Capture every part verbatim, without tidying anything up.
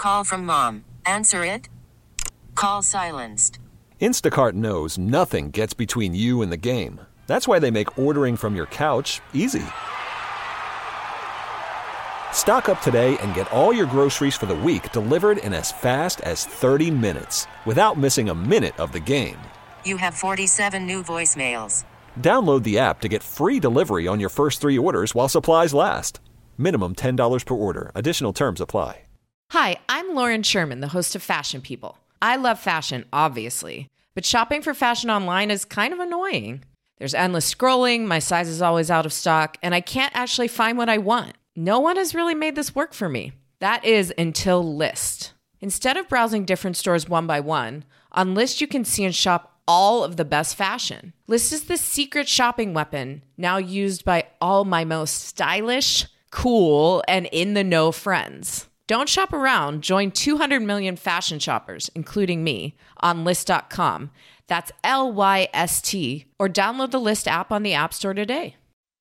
Call from mom. Answer it. Call silenced. Instacart knows nothing gets between you and the game. That's why they make ordering from your couch easy. Stock up today and get all your groceries for the week delivered in as fast as thirty minutes without missing a minute of the game. You have forty-seven new voicemails. Download the app to get free delivery on your first three orders while supplies last. Minimum ten dollars per order. Additional terms apply. Hi, I'm Lauren Sherman, the host of Fashion People. I love fashion, obviously, but shopping for fashion online is kind of annoying. There's endless scrolling, my size is always out of stock, and I can't actually find what I want. No one has really made this work for me. That is until Lyst. Instead of browsing different stores one by one, on Lyst you can see and shop all of the best fashion. Lyst is the secret shopping weapon now used by all my most stylish, cool, and in-the-know friends. Don't shop around. Join two hundred million fashion shoppers, including me, on Lyst dot com. That's L Y S T. Or download the Lyst app on the App Store today.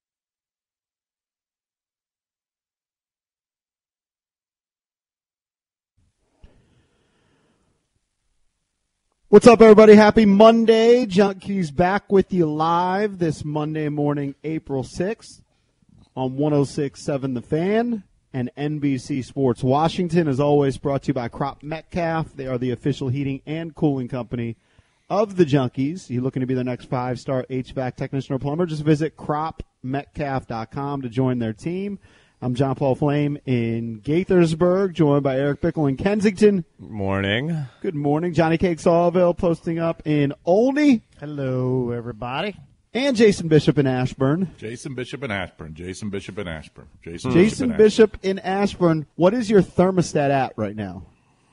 What's up, everybody? Happy Monday. Junkies back with you live this Monday morning, April sixth, on one oh six point seven The Fan and N B C Sports Washington. As always, brought to you by Crop Metcalf. They are the official heating and cooling company of the Junkies. You looking to be the next five-star H V A C technician or plumber? Just visit crop metcalf dot com to join their team. I'm John Paul Flame in Gaithersburg, joined by Eric Bickle in Kensington. Morning. Good morning. Johnny Cake Sawville posting up in Olney. Hello, everybody. And Jason Bishop in Ashburn. Jason Bishop in Ashburn. Jason Bishop in Ashburn. Jason, Jason Bishop, Bishop in Ashburn. What is your thermostat at right now?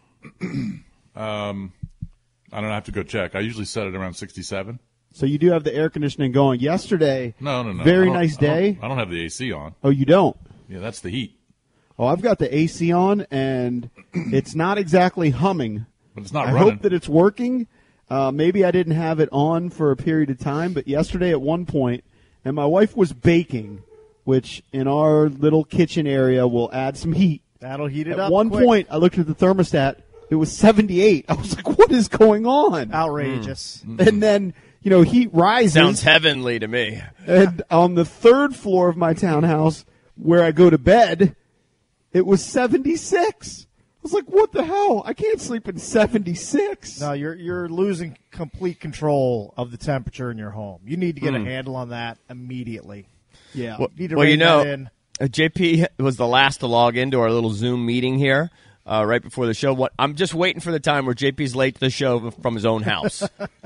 um, I don't have to go check. I usually set it around sixty-seven. So you do have the air conditioning going. Yesterday, no, no, no. very I nice I day. Don't, I don't have the A C on. Oh, you don't? Yeah, that's the heat. Oh, I've got the A C on, and it's not exactly humming. But it's not I running. hope that it's working. Uh, maybe I didn't have it on for a period of time, but yesterday at one point, and my wife was baking, which in our little kitchen area will add some heat. That'll heat it at up At one quick. point, I looked at the thermostat. It was seventy-eight. I was like, what is going on? Outrageous. Mm. And then, you know, heat rises. Sounds heavenly to me. And on the third floor of my townhouse, where I go to bed, it was seventy-six. I was like, what the hell? I can't sleep in seventy-six. No, you're you're losing complete control of the temperature in your home. You need to get Mm. a handle on that immediately. Yeah. Well, You need to well you rein know, that in. uh, J P was the last to log into our little Zoom meeting here uh, right before the show. What I'm just waiting for the time where J P's late to the show from his own house.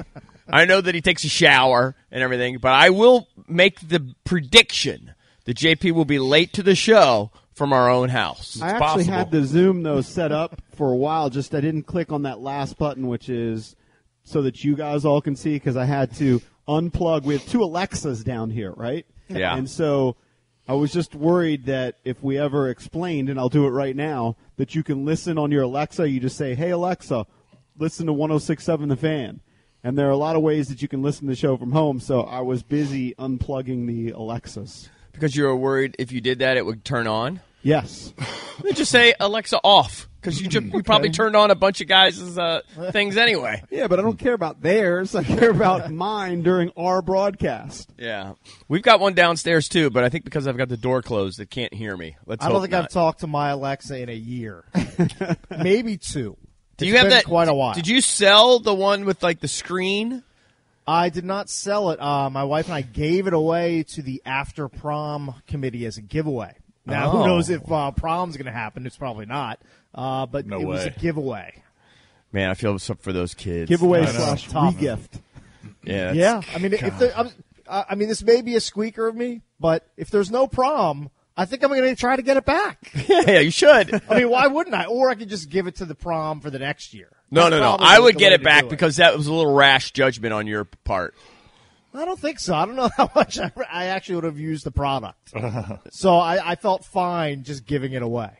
I know that he takes a shower and everything, but I will make the prediction that J P will be late to the show from our own house. I It's actually possible. had the Zoom, though, set up for a while. Just I didn't click on that last button, which is so that you guys all can see, because I had to unplug. We have two Alexas down here, right? Yeah. And so I was just worried that if we ever explained, and I'll do it right now, that you can listen on your Alexa. You just say, hey, Alexa, listen to one oh six point seven The Fan. And there are a lot of ways that you can listen to the show from home, so I was busy unplugging the Alexas. Because you were worried if you did that it would turn on? Yes. Then just say Alexa off, because you, ju- you probably turned on a bunch of guys' uh, things anyway. Yeah, but I don't care about theirs. I care about mine during our broadcast. Yeah. We've got one downstairs, too, but I think because I've got the door closed, it can't hear me. Let's I don't hope think not. I've talked to my Alexa in a year, maybe two. Do It's you have been that? quite a while. Did you sell the one with, like, the screen? I did not sell it. Uh, my wife and I gave it away to the after prom committee as a giveaway. Now, Oh. who knows if uh, prom's going to happen? It's probably not. Uh, but No it was a way. giveaway. Man, I feel so for those kids. Giveaway I know. slash Tough. regift. Yeah. that's- Yeah, I mean, if there, I'm, I mean, this may be a squeaker of me, but if there's no prom, I think I'm going to try to get it back. Yeah, you should. I mean, why wouldn't I? Or I could just give it to the prom for the next year. No, That's no, no. probably I would the get way it to back do because that was a little rash judgment on your part. I don't think so. I don't know how much I, I actually would have used the product. So I, I felt fine just giving it away.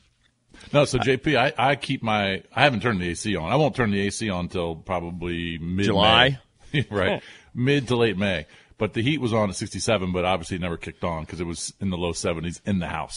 No, so J P, I, I keep my – I haven't turned the A C on. I won't turn the A C on until probably mid-May. July? Right. Mid to late May. But the heat was on at sixty-seven, but obviously it never kicked on because it was in the low seventies in the house.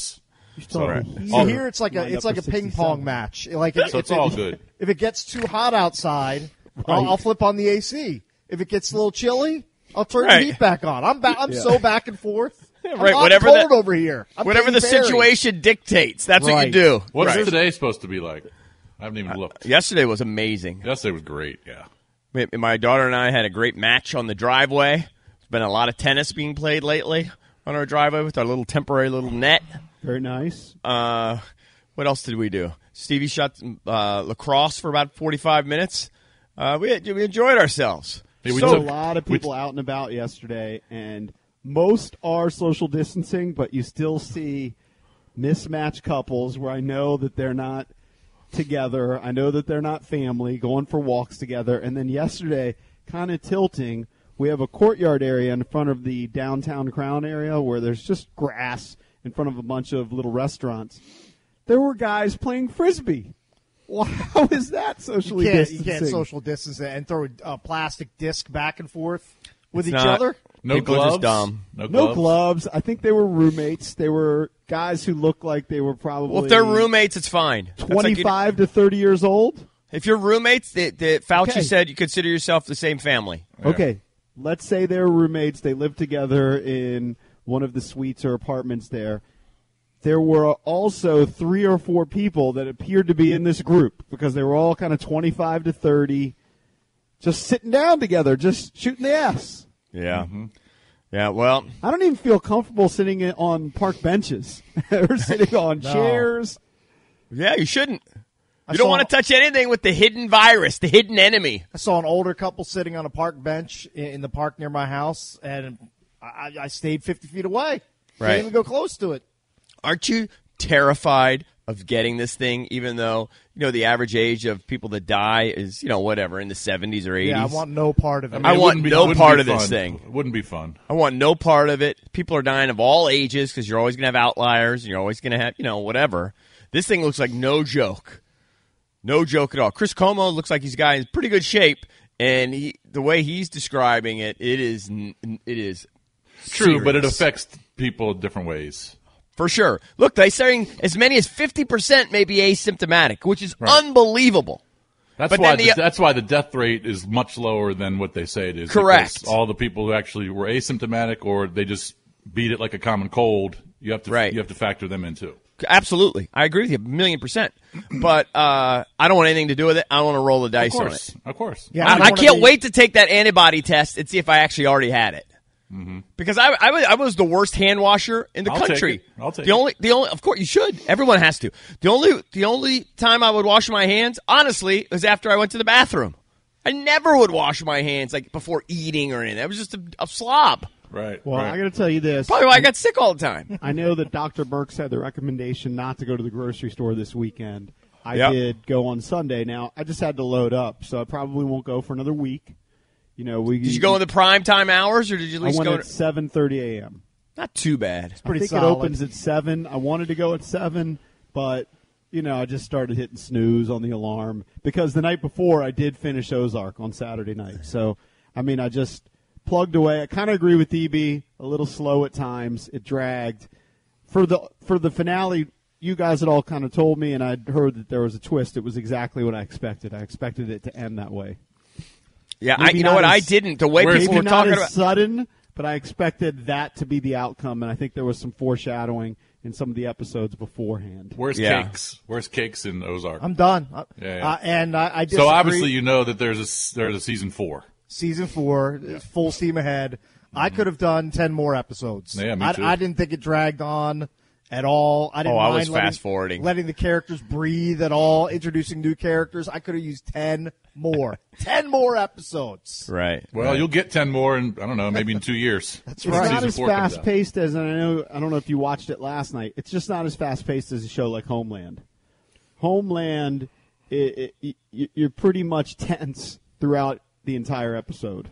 still So, have all- the So heat here it's like a lined it's up like a for ping sixty-seven. pong match. Like if, So if it's it, all good. If it gets too hot outside, I'll, Right. I'll flip on the A C. If it gets a little chilly, I'll turn Right. the heat back on. I'm ba- I'm Yeah. so back and forth. I'm right, hot whatever and the- cold over here. I'm Whatever the Katy Perry. situation dictates, that's what you Right. do. What's Right. today supposed to be like? I haven't even looked. Yesterday was amazing. Yesterday was great. Yeah. My- My daughter and I had a great match on the driveway. There's been a lot of tennis being played lately on our driveway with our little temporary little net. Very nice. Uh, what else did we do? Stevie shot uh, lacrosse for about forty-five minutes. Uh, we we enjoyed ourselves. Hey, we So took- a lot of we- people out and about yesterday, and most are social distancing, but you still see mismatched couples where I know that they're not together. I know that they're not family, going for walks together. And then yesterday, kind of tilting, we have a courtyard area in front of the downtown Crown area where there's just grass in front of a bunch of little restaurants. There were guys playing Frisbee. Well, how is that You socially can't, you distancing? can't social distance it and throw a plastic disc back and forth with It's each not- other. No People are gloves. just dumb. No gloves. No gloves. I think they were roommates. They were guys who looked like they were probably Well, if they're roommates, it's fine. That's like you- twenty-five to thirty years old. if you're roommates, the, the Fauci Okay. said you consider yourself the same family. Okay, let's say they're roommates. They live together in one of the suites or apartments there. There were also three or four people that appeared to be in this group because they were all kind of twenty-five to thirty, just sitting down together, just shooting the ass. Yeah. Yeah, well, I don't even feel comfortable sitting in- on park benches or sitting on No. chairs. yeah, you shouldn't. I You don't saw- want to touch anything with the hidden virus, the hidden enemy. I saw an older couple sitting on a park bench in, in the park near my house, and I, I stayed fifty feet away. Right. Didn't even go close to it. Aren't you terrified of getting this thing, even though, you know, the average age of people that die is, you know, whatever, in the seventies or eighties? Yeah, I want no part of it. mean, I it want wouldn't be- no wouldn't part be of this fun. thing. It wouldn't be fun. I want no part of it. People are dying of all ages because you're always going to have outliers and you're always going to have, you know, whatever. This thing looks like no joke. No joke at all. Chris Como looks like he's got in pretty good shape, and he, the way he's describing it, it is n- it is True, but it serious. affects people different ways. For sure. Look, they're saying as many as fifty percent may be asymptomatic, which is Right. unbelievable. That's But why then the, the- that's why the death rate is much lower than what they say it is. Correct. because all the people who actually were asymptomatic or they just beat it like a common cold, you have to Right. you have to factor them in too. Absolutely. I agree with you a million percent. But uh, I don't want anything to do with it. I don't want to roll the Of dice on it. course, of course. Yeah, I, I'm I one of can't the- wait to take that antibody test and see if I actually already had it. Because I, I, was, I was the worst hand washer in the I'll take country. it. I'll take the it. only, the only, of course, you should. Everyone has to. The only, the only time I would wash my hands, honestly, was after I went to the bathroom. I never would wash my hands like before eating or anything. I was just a, a slob. Right. Well, right. I got to tell you this. Probably why I got sick all the time. I know that Doctor Burks had the recommendation not to go to the grocery store this weekend. I Yep. did go on Sunday. Now, I just had to load up, so I probably won't go for another week. You know, we Did you go in the prime time hours, or did you at I least went go? at seven thirty a.m. Not too bad. Pretty I think solid. it opens at seven. I wanted to go at seven, but you know, I just started hitting snooze on the alarm because the night before I did finish Ozark on Saturday night. So, I mean, I just plugged away. I kind of agree with E B. A little slow at times. It dragged for the for the finale. You guys had all kind of told me, and I'd heard that there was a twist. It was exactly what I expected. I expected it to end that way. Yeah, I, Maybe you know not what? I as- didn't. The way Where's- people Maybe were not talking as about. sudden, but I expected that to be the outcome, and I think there was some foreshadowing in some of the episodes beforehand. Where's Yeah. cakes? Where's cakes in Ozark? I'm done. Uh, Yeah, yeah. Uh, and I, I disagree. so obviously you know that there's a s- there's a season four. season four, full steam ahead. I could have done ten more episodes. Yeah, me I, too. I didn't think it dragged on at all. I didn't Oh, I mind was letting, fast-forwarding. letting the characters breathe at all, introducing new characters. I could have used ten more. ten more episodes. Right. Well, right. you'll get ten more in I don't know, maybe in two years. That's It's right. not Season as four comes out. fast paced as and I know. I don't know if you watched it last night. It's just not as fast paced as a show like Homeland. Homeland, it, it, it, you're pretty much tense throughout the entire episode.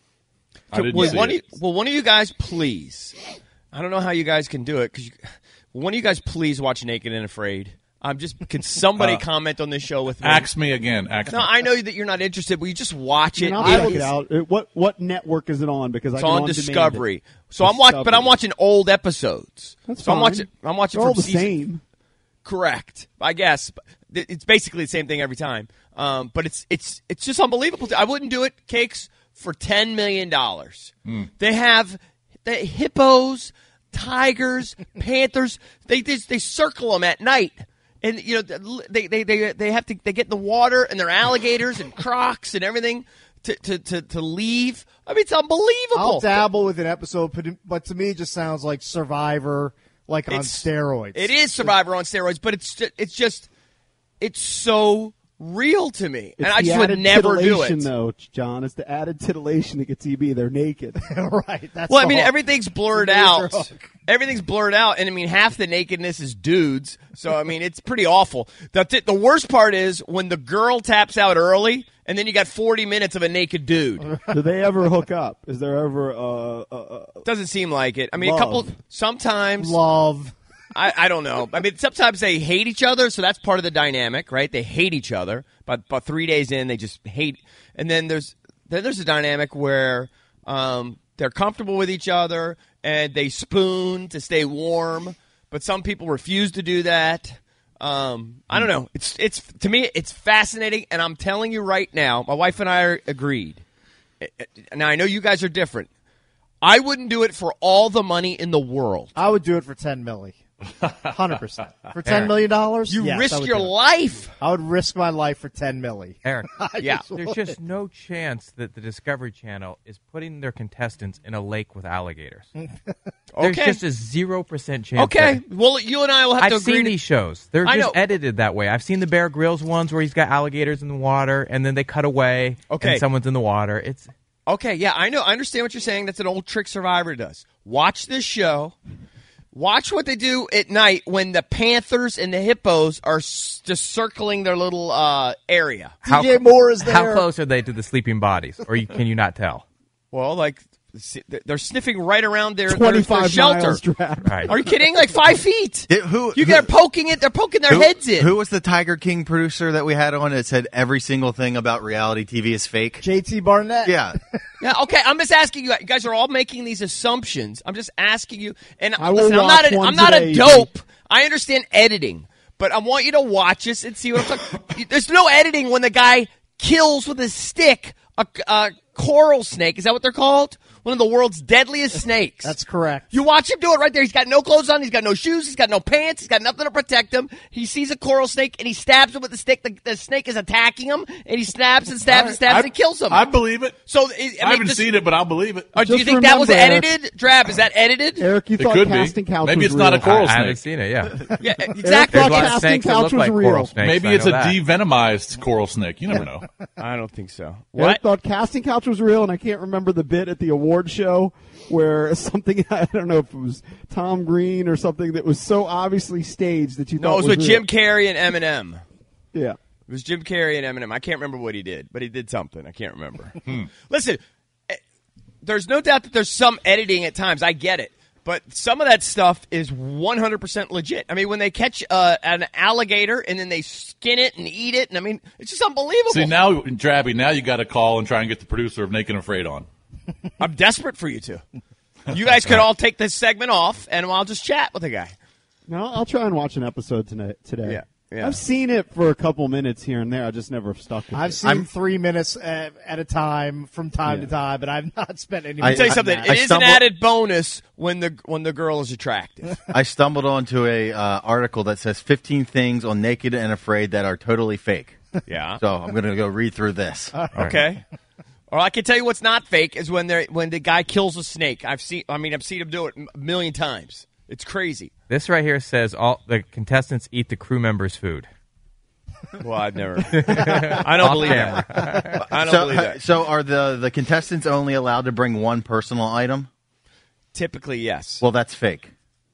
I didn't Will see one it. Of you, will one of you guys please? I don't know how you guys can do it because one of you guys please watch Naked and Afraid. I'm just. Can somebody Uh, comment on this show with me? Ask me again. Ask No, me. I know that you're not interested. Will you just watch it? And I'll It check is- it out. Uh, What what network is it on? Because I It's can on on-demand Discovery. it. So I'm watching, but I'm Discovery. watching old episodes. That's so I'm fine. watching. I'm watching They're all from the season. same. Correct, I guess. But it's basically the same thing every time. Um, but it's it's it's just unbelievable. I wouldn't do it, Cakes, for ten million dollars. Mm. They have the hippos, tigers, panthers. They just, they circle them at night. And you know they they they they have to they get in the water and they're alligators and crocs and everything to to to, to leave. I mean, it's unbelievable. I'll dabble with an episode, but, but to me, it just sounds like Survivor, like on It's- steroids. It is Survivor on steroids, but it's ju- it's just it's so real to me, It's and I the just would added never do titillation, it. though, John. It's the added titillation that gets E B. They're naked. right. That's Well, I the mean, hook. everything's blurred It's a out. major hook. Everything's blurred out, and I mean, half the nakedness is dudes. So I mean, it's pretty awful. The th- the worst part is when the girl taps out early, and then you got forty minutes of a naked dude. Do they ever hook up? Is there ever uh, uh, uh, Doesn't seem like it. I mean, Love. a couple sometimes. Love. I, I don't know. I mean, sometimes they hate each other, so that's part of the dynamic, right? They hate each other, but about three days in, they just hate. And then there's then there's a dynamic where um, they're comfortable with each other and they spoon to stay warm, but some people refuse to do that. Um, I don't know. It's it's to me, it's fascinating, and I'm telling you right now, my wife and I are agreed. Now I know you guys are different. I wouldn't do it for all the money in the world. I would do it for ten milli. Hundred percent for ten million dollars. You yes, I risk would your do it. life. I would risk my life for ten milli. Eric, Yeah. there's just no chance that the Discovery Channel is putting their contestants in a lake with alligators. There's Okay. just a zero percent chance. Okay. that- Well, you and I will have I've to agree. seen to- these shows. They're I just know. edited that way. I've seen the Bear Grylls ones where he's got alligators in the water, and then they cut away, Okay. and someone's in the water. It's Okay, yeah, I know. I understand what you're saying. That's an old trick Survivor does. Watch this show. Watch what they do at night when the Panthers and the hippos are s- just circling their little uh, area. how, D J Moore is there. how close are they to the sleeping bodies, or you, can you not tell? Well, like s- they're sniffing right around their, their, twenty-five their shelter. miles draft? Right. Are you kidding? Like five feet. Did- who- you who- they're poking it. They're poking their Who- heads in. Who was the Tiger King producer that we had on that said every single thing about reality T V is fake? J T Barnett. Yeah. Yeah, okay. I'm just asking you. You guys are all making these assumptions. I'm just asking you. And I will listen, I'm not. watch A, one I'm not today, a dope. I understand editing, but I want you to watch this and see what I'm talking. There's no editing when the guy kills with a stick a, a coral snake. Is that what they're called? One of the world's deadliest snakes. That's correct. You watch him do it right there. He's got no clothes on. He's got no shoes. He's got no pants. He's got nothing to protect him. He sees a coral snake and he stabs him with the stick. The, the snake is attacking him, and he stabs and stabs and stabs I, and kills him. I believe it. So it, I, I, mean, haven't this- seen it, but I'll believe it. uh, do you Just think that was remember, Eric- edited? Drab, is that edited? Eric, you It thought could be. casting couch Maybe was it's not a real. coral I, I haven't snake. seen it. Yeah, Yeah, Eric exactly. thought There's a lot of casting snakes that couch look was like real. coral snakes. Maybe I it's know a that. de-venomized coral snake. You never know. I don't think so. Eric What? thought casting couch was real, and I can't remember the bit at the award show where something, I don't know if it was Tom Green or something that was so obviously staged that you No, thought it was was with real. Jim Carrey and Eminem. Yeah. It was Jim Carrey and Eminem. I can't remember what he did, but he did something. I can't remember. Hmm. Listen, eh, there's no doubt that there's some editing at times. I get it. But some of that stuff is one hundred percent legit. I mean, when they catch uh, an alligator and then they skin it and eat it, and I mean, it's just unbelievable. See, now, Drabby, now you got to call and try and get the producer of Naked and Afraid on. I'm desperate for you two. You guys could all take this segment off, and I'll just chat with the guy. No, I'll try and watch an episode tonight, today. Yeah, yeah. I've seen it for a couple minutes here and there. I just never stuck with I've it. seen I'm- three minutes at, at a time from time Yeah. to time, but I've not spent any. I- I'll tell you time something. on It that. is I an stumbled- added bonus when the when the girl is attractive. I stumbled onto a uh, article that says fifteen things on Naked and Afraid that are totally fake. Yeah. So I'm going to go read through this. Okay. Or I can tell you what's not fake is when they when the guy kills a snake. I've seen. I mean, I've seen him do it a million times. It's crazy. this right here says all the contestants eat the crew members' food. Well, I've never. I don't believe that. I don't so, believe that. so are the, the contestants only allowed to bring one personal item? Typically, yes. Well, that's fake.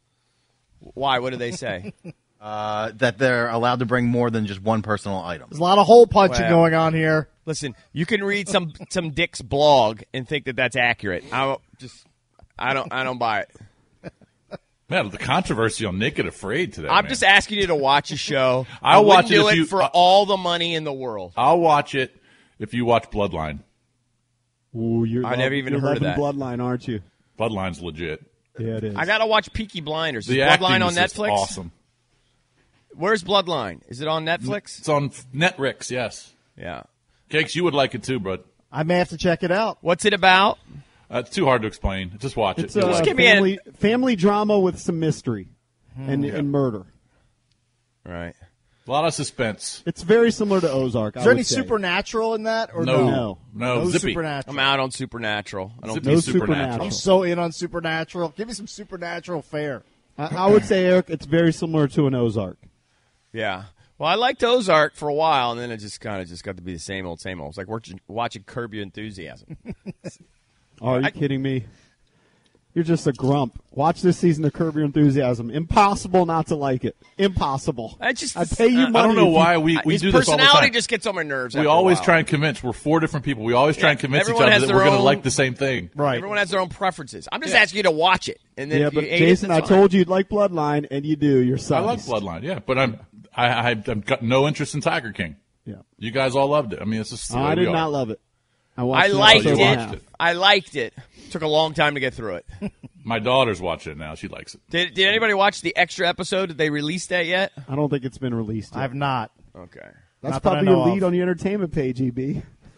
Why? What do they say? Uh, that they're allowed to bring more than just one personal item. There's a lot of hole punching Well. going on here. Listen, you can read some some Dick's blog and think that that's accurate. I don't- just I don't I don't buy it. Man, the controversy on Naked Afraid today. I'm man. just asking you to watch a show. I'll I watch it do if it you- for uh, all the money in the world. I'll watch it if you watch Bloodline. Ooh, you're I lov- never even you're heard of loving that. Bloodline, aren't you? Bloodline's legit. Yeah, it is. I got to watch Peaky Blinders. Is The acting Bloodline on is just Netflix? awesome. Where's Bloodline? Is it on Netflix? It's on Netrix, yes. Yeah. Cakes, you would like it too, bud. I may have to check it out. What's it about? Uh, it's too hard to explain. Just watch It's it. a You'll like give it. me a- family, family drama with some mystery and, Yeah. and murder. Right. A lot of suspense. It's very similar to Ozark. Is I there would any say. supernatural in that? Or No. no, No. no Zippy. supernatural. I'm out on Supernatural. I don't Zippy No Supernatural. supernatural. I'm so in on supernatural. Give me some supernatural fare. I, I would say, Eric, it's very similar to an Ozark. Yeah. Well, I liked Ozark for a while, and then it just kind of just got to be the same old, same old. It's like watching, watching Curb Your Enthusiasm. Oh, are you I- kidding me? You're just a grump. Watch this season of Curb Your Enthusiasm. Impossible not to like it. Impossible. I just, I pay you uh, money. I don't know if you- why we, we his do this all the personality time. just gets on my nerves. We after a always while. try and convince. We're four different people. We always try Yeah, and convince each everyone other has that their we're going to own- like the same thing. Right. Everyone has their own preferences. I'm just asking you to watch it, and then Yeah, if you but hate Jason, it, I that's fine. told you you'd like Bloodline, and you do. You're I like sized. Bloodline, yeah, but I'm I, I I've got no interest in Tiger King. Yeah. You guys all loved it. I mean, it's just the way I we did are. not love it. I, watched I an liked episode you and a it. watched half. it. I liked it. Took a long time to get through it. My daughter's watching it now. She likes it. Did, did anybody watch the extra episode? Did they release that yet? I don't think it's been released yet. I've not. Okay. That's not that I probably know your lead of. on your entertainment page, E B.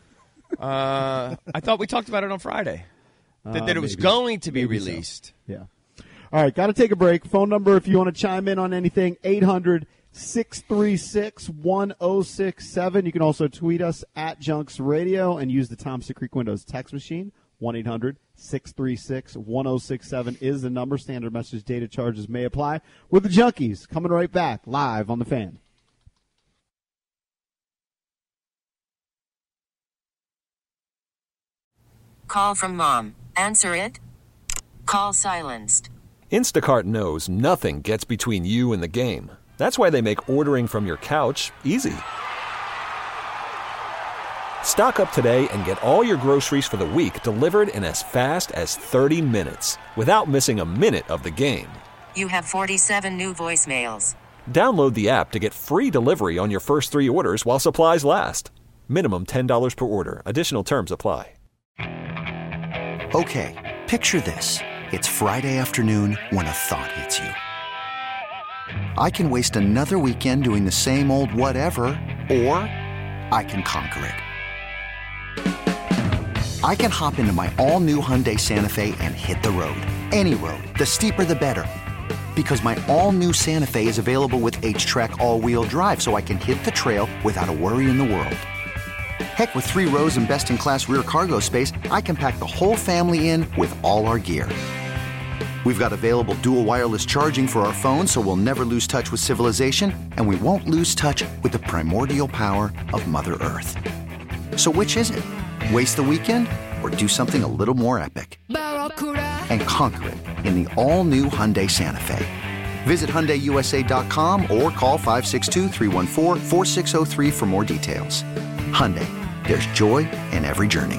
Uh, I thought we talked about it on Friday. That, Uh, that it was maybe. going to be Maybe so. released. Yeah. All right, got to take a break. Phone number if you want to chime in on anything, eight hundred, six three six, one oh six seven. You can also tweet us at Junks Radio and use the Thompson Creek Windows text machine. one eight hundred, six three six, one oh six seven is the number. Standard message data charges may apply. With the Junkies coming right back live on The Fan. Call from mom. Answer it. Call silenced. Instacart knows nothing gets between you and the game. That's why they make ordering from your couch easy. Stock up today and get all your groceries for the week delivered in as fast as thirty minutes without missing a minute of the game. You have forty-seven new voicemails. Download the app to get free delivery on your first three orders while supplies last. Minimum ten dollars per order. Additional terms apply. Okay, picture this. It's Friday afternoon when a thought hits you. I can waste another weekend doing the same old whatever, or I can conquer it. I can hop into my all-new Hyundai Santa Fe and hit the road. Any road. The steeper the better. Because my all-new Santa Fe is available with H-Track all-wheel drive, so I can hit the trail without a worry in the world. Heck, with three rows and best-in-class rear cargo space, I can pack the whole family in with all our gear. We've got available dual wireless charging for our phones, so we'll never lose touch with civilization, and we won't lose touch with the primordial power of Mother Earth. So which is it? Waste the weekend or do something a little more epic? And conquer it in the all-new Hyundai Santa Fe. Visit Hyundai U S A dot com or call five six two, three one four, four six zero three for more details. Hyundai, there's joy in every journey.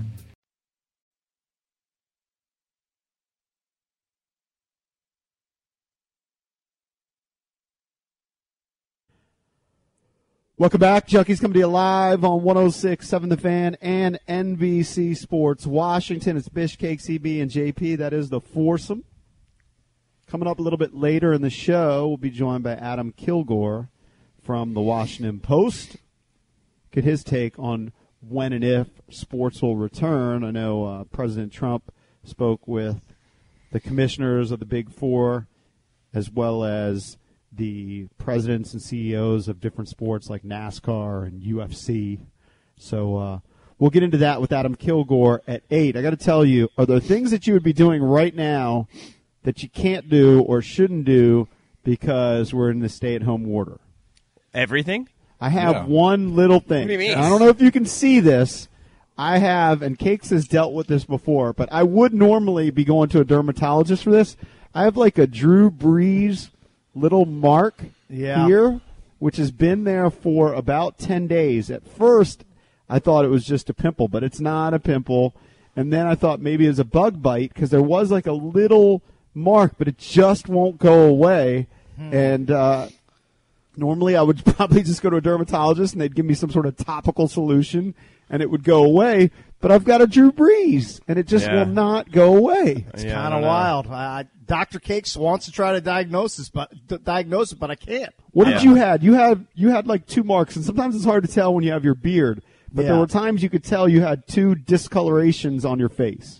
Welcome back. Junkies coming to you live on one oh six point seven The Fan and N B C Sports Washington. It's Bishcake, C B, and J P. That is the foursome. Coming up a little bit later in the show, we'll be joined by Adam Kilgore from the Washington Post. Get his take on when and if sports will return. I know uh, President Trump spoke with the commissioners of the Big Four as well as the presidents and C E Os of different sports like NASCAR and U F C. So uh, we'll get into that with Adam Kilgore at eight. I got to tell you, are there things that you would be doing right now that you can't do or shouldn't do because we're in the stay-at-home order? Everything? I have Yeah. one little thing. What do you mean? I don't know if you can see this. I have, and Cakes has dealt with this before, but I would normally be going to a dermatologist for this. I have like a Drew Brees little mark Yeah. here, which has been there for about ten days. At first, I thought it was just a pimple, but it's not a pimple. And then I thought maybe it was a bug bite because there was like a little mark, but it just won't go away. Hmm. And uh, normally I would probably just go to a dermatologist and they'd give me some sort of topical solution and it would go away. But I've got a Drew Brees, and it just Yeah. will not go away. It's Yeah, I kind don't of know. wild. I, Doctor Cakes wants to try to diagnose this, but d- diagnose it, but I can't. What did Yeah. you had? You had you had like two marks, and sometimes it's hard to tell when you have your beard. But there Yeah. were times you could tell you had two discolorations on your face.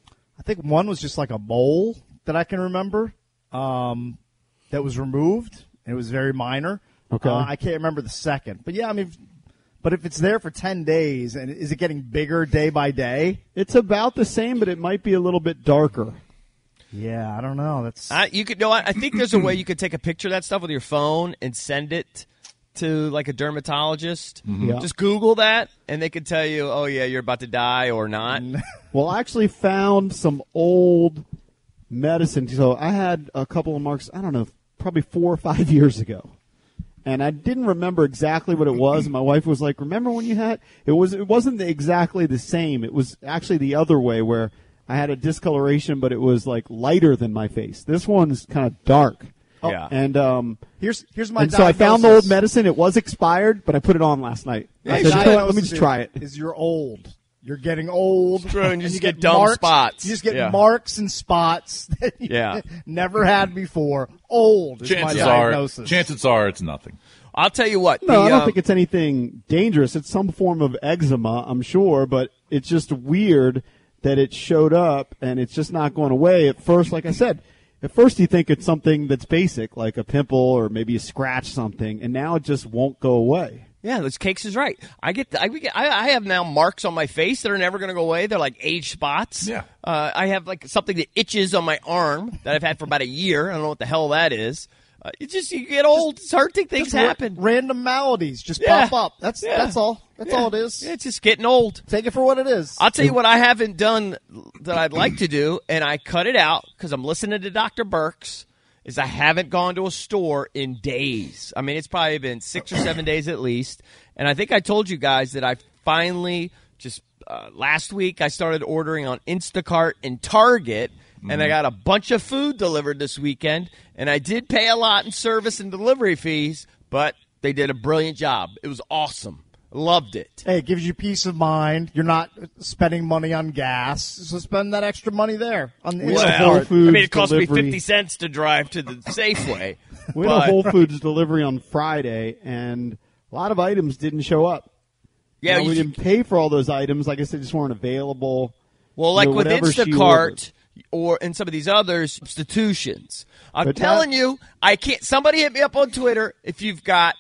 I think one was just like a mole that I can remember um, that was removed. It was very minor. Okay. Uh, I can't remember the second. But, yeah, I mean, but if it's there for ten days, and is it getting bigger day by day? It's about the same, but it might be a little bit darker. Yeah, I don't know. That's I, you could know. I, I think there's a way you could take a picture of that stuff with your phone and send it to like a dermatologist. Yeah. Just Google that, and they could tell you, "Oh yeah, you're about to die" or not. Well, I actually found some old medicine. So I had a couple of marks, I don't know, probably four or five years ago. And I didn't remember exactly what it was. And my wife was like, remember when you had, it was, it wasn't exactly the same. It was actually the other way where I had a discoloration, but it was like lighter than my face. This one's kind of dark. Yeah. And, um, here's here's my and so I found the diagnosis. old medicine. It was expired, but I put it on last night. My I said, "You know what? Let me diagnosis just try it. is- Is you're old. You're getting old. True, and you just get get dumb marks, spots. You just get Yeah. marks and spots that you Yeah. never had before. Old is my Chances are, diagnosis. chances are, it's nothing. I'll tell you what. No, the, I don't um, think it's anything dangerous. It's some form of eczema, I'm sure, but it's just weird that it showed up and it's just not going away. At first, like I said, at first you think it's something that's basic, like a pimple or maybe a scratch something, and now it just won't go away. Yeah, this Cakes is right. I get, I, we get, I, I have now marks on my face that are never going to go away. They're like age spots. Yeah. Uh, I have like something that itches on my arm that I've had for about a year. I don't know what the hell that is. Uh, you just you get old, certain things Just ra- happen. random maladies just Yeah. pop up. That's Yeah. that's all. That's Yeah. all it is. It's just getting old. Take it for what it is. I'll tell you what I haven't done that I'd like to do, and I cut it out because I'm listening to Doctor Burks, is I haven't gone to a store in days. I mean, it's probably been six or seven days at least. And I think I told you guys that I finally just uh, last week I started ordering on Instacart and Target, and I got a bunch of food delivered this weekend. And I did pay a lot in service and delivery fees, but they did a brilliant job. It was awesome. Loved it. Hey, it gives you peace of mind. You're not spending money on gas, so spend that extra money there on the We had a Instacart. Whole Foods I mean, it cost delivery. me fifty cents to drive to the Safeway. We had a but- Whole Foods delivery on Friday, and a lot of items didn't show up. Yeah, Now, you we should- didn't pay for all those items. I guess they just weren't available. Well, like You know, with whatever she Instacart ordered. or and some of these other substitutions. I'm But that- telling you, I can't. Somebody hit me up on Twitter if you've got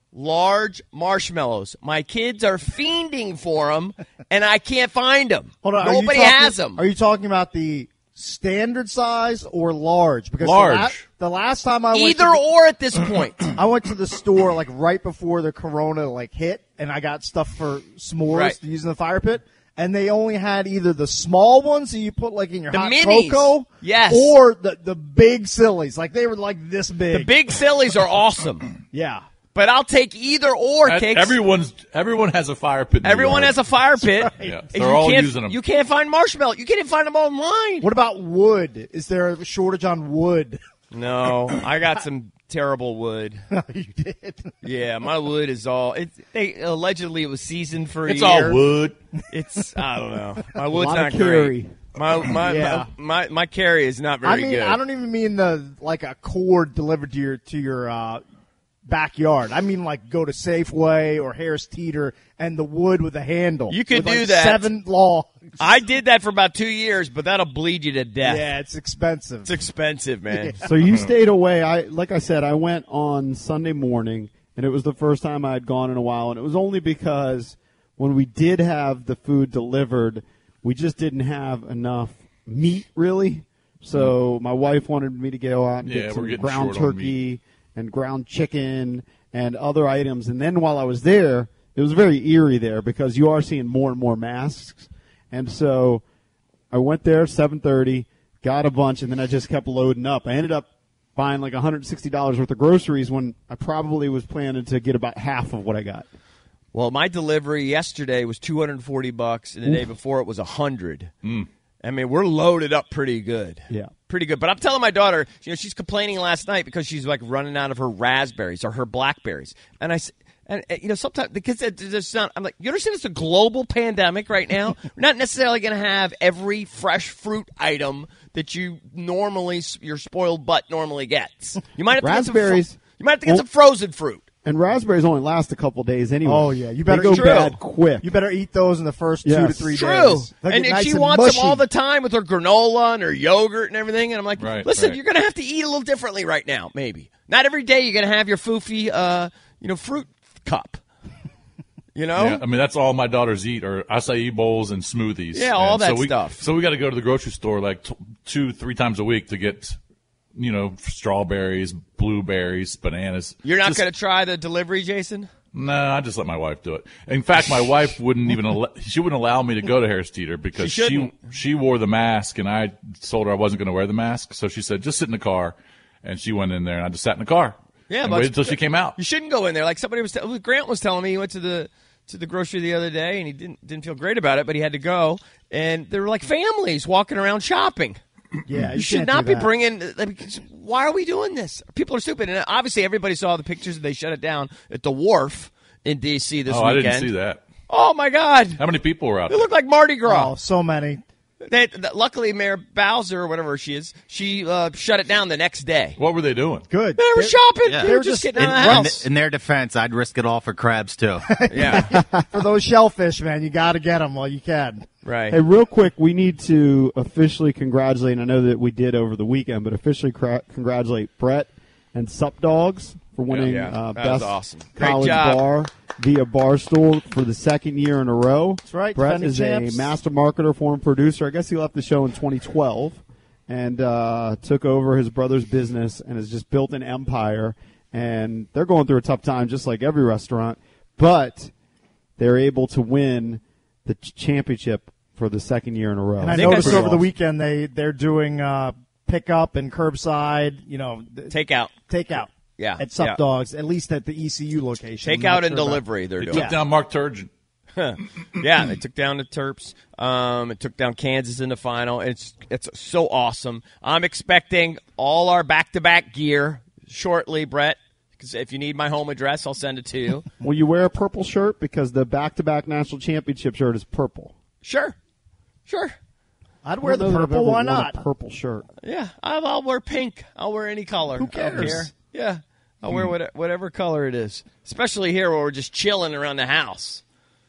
large marshmallows. My kids are fiending for them, and I can't find them. Hold on, are you Nobody talking- has them. Are you talking about the standard size or large? Because Large. The, la- the last time I went Either to the, or at this point. I went to the store like right before the Corona like hit, and I got stuff for s'mores Right. to use in the fire pit. And they only had either the small ones that you put like in your The hot minis. cocoa, Yes. or the the big sillies. Like they were like this big. The big sillies are awesome, yeah. but I'll take either or. And Cakes. Everyone's everyone has a fire pit. in their Everyone yard. has a fire pit. Yeah, And they're you all can't- using them. You can't find marshmallow. You can't even find them online. What about wood? Is there a shortage on wood? No, I got some terrible wood. you did. Yeah, my wood is all. It, they allegedly it was seasoned for a It's year. all wood. It's I don't know. My wood's lot not of carry. great. My my, Yeah. my my my carry is not very I mean, good. I don't even mean the like a cord delivered to your to your uh, backyard. I mean, like go to Safeway or Harris Teeter and the wood with a handle. You could with, do like, that. Seven logs. I did that for about two years, but that'll bleed you to death. Yeah, it's expensive. It's expensive, man. So you stayed away. I like I said, I went on Sunday morning, and it was the first time I had gone in a while, and it was only because when we did have the food delivered, we just didn't have enough meat, really. So my wife wanted me to go out and Yeah, get we're some getting ground short on turkey and ground chicken and other items. And then while I was there, it was very eerie there because you are seeing more and more masks. And so I went there seven thirty, got a bunch, and then I just kept loading up. I ended up buying like one hundred sixty dollars worth of groceries when I probably was planning to get about half of what I got. Well, my delivery yesterday was two hundred forty bucks, and the day before it was one hundred. Mm. I mean, we're loaded up pretty good. Yeah. pretty good. But I'm telling my daughter, you know, she's complaining last night because she's like running out of her raspberries or her blackberries. And I, and you know, sometimes because there's not, I'm like, you understand it's a global pandemic right now. We're not necessarily going to have every fresh fruit item that you normally, your spoiled butt normally gets. You might have to raspberries. Get some, you might have to get some frozen fruit. And raspberries only last a couple days anyway. Oh yeah, you better they go eat bad quick. You better eat those in the first yes. two to three True. days. True. And, and nice she and wants mushy. them all the time with her granola and her yogurt and everything. And I'm like, right, listen, right. you're going to have to eat a little differently right now. Maybe not every day. You're going to have your foofy, uh, you know, fruit cup. You know, yeah, I mean that's all my daughters eat are acai bowls and smoothies. Yeah, all and that so we, stuff. So we got to go to the grocery store like t- two, three times a week to get, you know, strawberries, blueberries, bananas. You're not Just- going to try the delivery, Jason? No, I just let my wife do it. In fact, my wife wouldn't even al- she wouldn't allow me to go to Harris Teeter because She she shouldn't. she wore the mask and I told her I wasn't going to wear the mask. So she said, "Just sit in the car," and she went in there and I just sat in the car. Yeah, and but waited until she came out. You shouldn't go in there. Like somebody was, t- Grant was telling me he went to the to the grocery the other day and he didn't didn't feel great about it, but he had to go. And there were like families walking around shopping. Yeah, you, you should can't not do be that. bringing. Like, why are we doing this? People are stupid, and obviously everybody saw the pictures. They shut it down at the wharf in D C this oh, weekend. I didn't see that. Oh my God! How many people were out It there? looked like Mardi Gras. Oh, so many. They, th- luckily, Mayor Bowser or whatever she is, she uh, shut it down the next day. What were they doing? Good. They were shopping. Yeah. They were just getting in, out of the in, house. in their defense, I'd risk it all for crabs too. Yeah, For those shellfish, man, you got to get them while you can. right. Hey, real quick, we need to officially congratulate, and I know that we did over the weekend, but officially cra- congratulate Brett and Sup Dogs for winning Yeah, yeah. uh, That was Best awesome. Great College job. Bar via Barstool for the second year in a row. That's right. Brett defending is champs. a master marketer, former producer. I guess he left the show in twenty twelve and uh, took over his brother's business and has just built an empire. And they're going through a tough time, just like every restaurant, but they're able to win the ch- championship for the second year in a row. And I think I noticed saw- over the weekend they they're doing uh, pickup and curbside. You know, th- Takeout. takeout. Yeah, At Sup yeah. Dogs, at least at the E C U location. I'm Takeout not and sure about- delivery. They're They doing. took down Mark Turgeon. Yeah, they took down the Terps. Um, it took down Kansas in the final. It's it's so awesome. I'm expecting all our back-to-back gear shortly, Brett. Because if you need my home address, I'll send it to you. Will you wear a purple shirt? Because the back-to-back national championship shirt is purple. Sure, sure. I'd I wear don't the know that I've purple. ever Why worn not? A purple shirt. Yeah, I'll, I'll wear pink. I'll wear any color. Who I don't cares? care. Yeah, I'll wear what, whatever color it is. Especially here where we're just chilling around the house.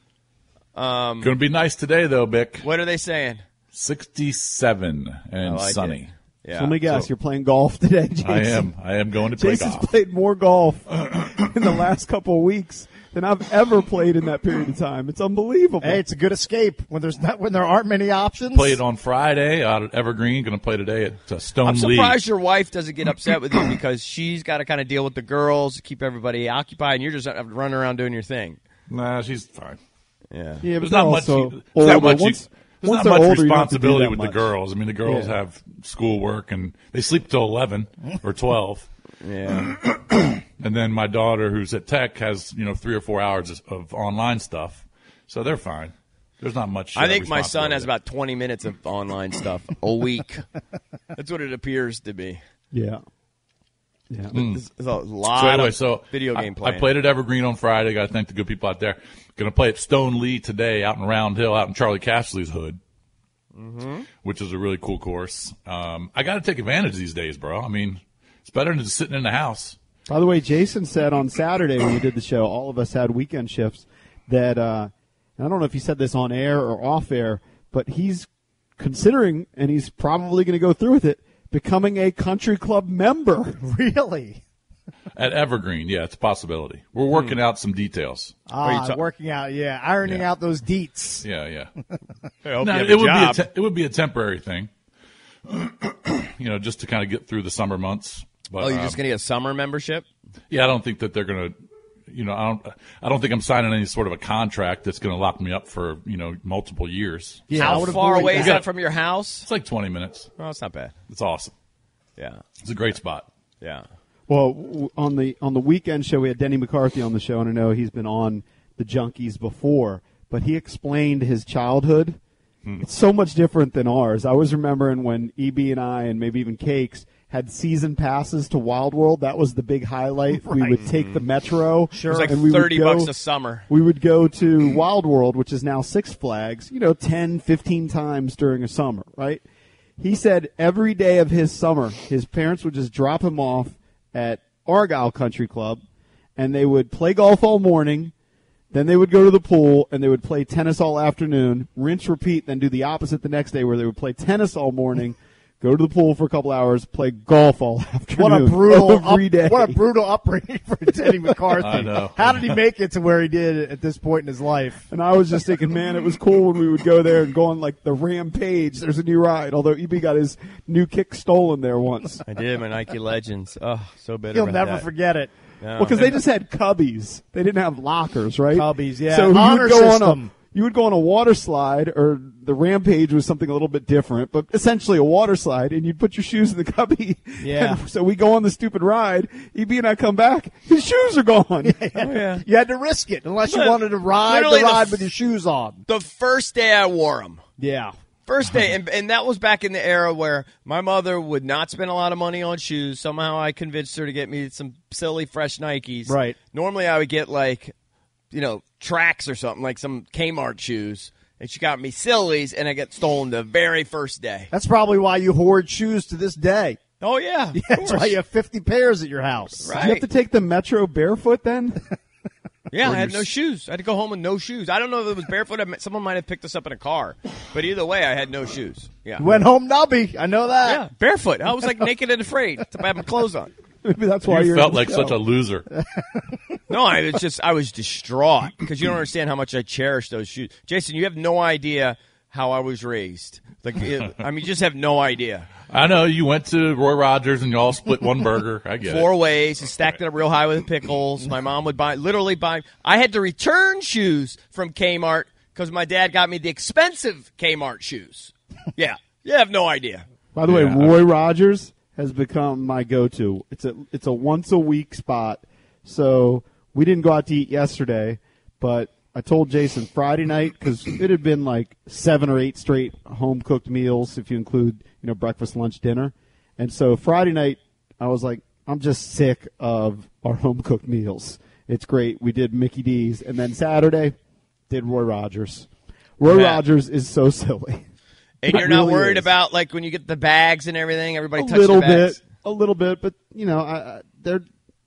Um, Going to be nice today, though, Bick. what are they saying? sixty-seven and I like sunny. it. Yeah. So let me guess, so- you're playing golf today, Jason. I am. I am going to play Jason's golf. played more golf in the last couple of weeks than I've ever played in that period of time. It's unbelievable. Hey, it's a good escape when there's not when there aren't many options. Played on Friday out at Evergreen. Going to play today at uh, Stone I'm Lee. surprised your wife doesn't get upset with you because she's got to kind of deal with the girls, keep everybody occupied, and you're just running around doing your thing. Nah, she's fine. Yeah. yeah, but There's they're not much. also There's older. not much. Once, there's once not they're much older, you don't have to do responsibility that with much. the girls. I mean, the girls Yeah. have schoolwork and they sleep till eleven or twelve. Yeah. And then my daughter, who's at Tech, has you know three or four hours of, of online stuff, so they're fine. There's not much. Uh, I think my son has responsibility. about twenty minutes of online stuff a week. That's what it appears to be. Yeah. Yeah. There's a lot So anyway, of so video I, game I playing. played at Evergreen on Friday. Got to thank the good people out there. Going to play at Stone Lee today, out in Round Hill, out in Charlie Cashley's hood, mm-hmm. which is a really cool course. Um, I got to take advantage these days, bro. I mean, it's better than just sitting in the house. By the way, Jason said on Saturday when we did the show, all of us had weekend shifts, that, uh, and I don't know if he said this on air or off air, but he's considering, and he's probably going to go through with it, becoming a country club member. Really? At Evergreen, yeah, it's a possibility. We're working out some details. Ah, ta- working out, yeah, ironing Yeah. out those deets. Yeah, yeah. I hope No, you have it a would job. be a te- it would be a temporary thing, you know, just to kind of get through the summer months. But, oh, you're um, just going to get a summer membership? yeah, I don't think that they're going to, you know, I don't, I don't think I'm signing any sort of a contract that's going to lock me up for you know multiple years. Yeah, I How would far avoid away that. is that from your house? It's like twenty minutes. Oh, it's not bad. It's awesome. Yeah. It's a great spot. Yeah. Well, w- on the on the weekend show, we had Denny McCarthy on the show, and I know he's been on the Junkies before, but he explained his childhood it's so much different than ours. I was remembering when E B and I, and maybe even Cakes, had season passes to Wild World. That was the big highlight. Right. We would take the Metro. Sure. It was like and we thirty would go, bucks a summer. We would go to Wild World, which is now Six Flags, you know, ten, fifteen times during a summer, right? He said every day of his summer, his parents would just drop him off at Argyle Country Club, and they would play golf all morning. Then they would go to the pool, and they would play tennis all afternoon, rinse, repeat, then do the opposite the next day where they would play tennis all morning, go to the pool for a couple hours, play golf all afternoon. What a brutal, every up, day. what a brutal upbringing for Teddy McCarthy. I know. How did he make it to where he did at this point in his life? And I was just thinking, man, it was cool when we would go there and go on like the Rampage. There's a new ride, although E B got his new kick stolen there once. I did, my Nike Legends. Oh, so bitter He'll about never that. forget it. No. Well, because they just had cubbies. They didn't have lockers, right? Cubbies, yeah. So you Honor would go system. on a you would go on a water slide, or the Rampage was something a little bit different, but essentially a water slide, and you'd put your shoes in the cubby. Yeah. And so we go on the stupid ride. E B and I come back, his shoes are gone. Oh, yeah. You had to risk it unless you But wanted to ride the literally the ride f- with your shoes on. The first day I wore them. Yeah. First day, and, and that was back in the era where my mother would not spend a lot of money on shoes. Somehow I convinced her to get me some silly, fresh Nikes. Right. Normally I would get, like, you know, tracks or something, like some Kmart shoes. And she got me sillies, and I got stolen the very first day. That's probably why you hoard shoes to this day. Oh, yeah. Yeah, that's why you have fifty pairs at your house. Right. Do you have to take the Metro barefoot then? Yeah, Or I had your no s- shoes. I had to go home with no shoes. I don't know if it was barefoot. I mean, someone might have picked us up in a car. But either way, I had no shoes. Yeah. You went home nubby. I know that. Yeah, barefoot. I was like naked and afraid to have my clothes on. Maybe that's why You you're felt in the like show. such a loser. No, I was just I was distraught because you don't understand how much I cherish those shoes. Jason, you have no idea how I was raised. Like, it, I mean, you just have no idea. I know you went to Roy Rogers and you all split one burger. I get Four it. ways, and stacked it up real high with pickles. My mom would buy, literally buy. I had to return shoes from Kmart because my dad got me the expensive Kmart shoes. Yeah, you have no idea. By the way, Yeah. Roy Rogers has become my go-to. It's a it's a once a week spot. So we didn't go out to eat yesterday, but I told Jason Friday night because it had been like seven or eight straight home cooked meals if you include you know breakfast, lunch, dinner, and so Friday night I was like, I'm just sick of our home cooked meals. It's great. We did Mickey D's, and then Saturday did Roy Rogers. Roy Yeah. Rogers is so silly. And It you're not really worried is. about, like, when you get the bags and everything, everybody a touches little the bags? bit, a little bit, but you know, I, I, they're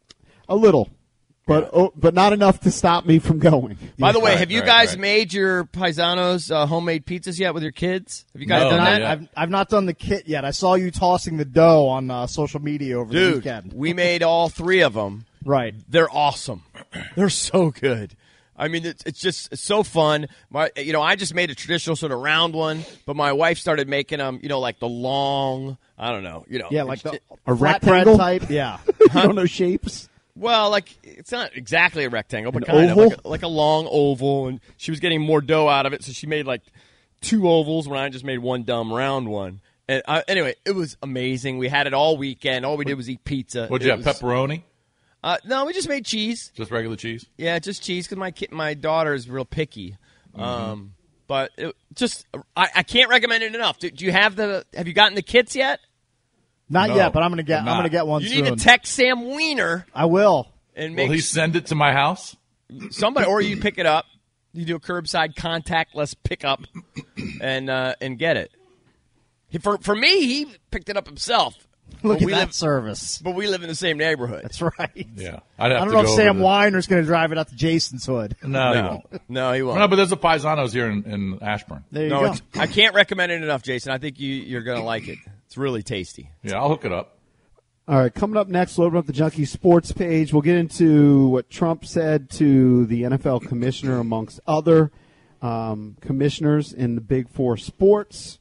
a little, but oh, but not enough to stop me from going. By the way, Right, have you right, guys right. made your Paisanos uh, homemade pizzas yet with your kids? Have you guys No, done not that? yet. I've, I've not done the kit yet. I saw you tossing the dough on uh, social media over the Dude, weekend. we made all three of them. Right. They're awesome. They're so good. I mean, it's, it's just it's so fun. My, you know, I just made a traditional sort of round one, but my wife started making them, you know, like the long. I don't know, you know. Yeah, like the A flatbread rectangle? type. Yeah. you don't know shapes. Well, like it's not exactly a rectangle, but An kind oval? of like a, like a long oval. And she was getting more dough out of it, so she made like two ovals when I just made one dumb round one. And I, anyway, it was amazing. We had it all weekend. All we did was eat pizza. What'd you It have, was- pepperoni? Uh, no, we just made cheese. Just regular cheese? Yeah, just cheese because my kid, my daughter is real picky. Mm-hmm. Um, but it, just I, I can't recommend it enough. Do, do you have the? Have you gotten the kits yet? Not No, yet, but I'm gonna get. I'm I'm, not. gonna get one You soon. need to text Sam Wiener I will. and Will make he send it to my house? somebody, or you pick it up. You do a curbside contactless pickup, and uh, and get it. He, for for me, he picked it up himself. Look But at we that live, service. but we live in the same neighborhood. That's right. Yeah. I'd have I don't to know go if Sam over the- Weiner's going to drive it out to Jason's hood. No, he No, won't. no, he won't. No, but there's a Paisanos here in, in Ashburn. There you no, go. it's, I can't recommend it enough, Jason. I think you you're gonna like it. It's really tasty. Yeah, I'll hook it up. All right, coming up next, we'll open up the Junkie Sports page. We'll get into what Trump said to the N F L commissioner, amongst other um, commissioners in the Big Four sports.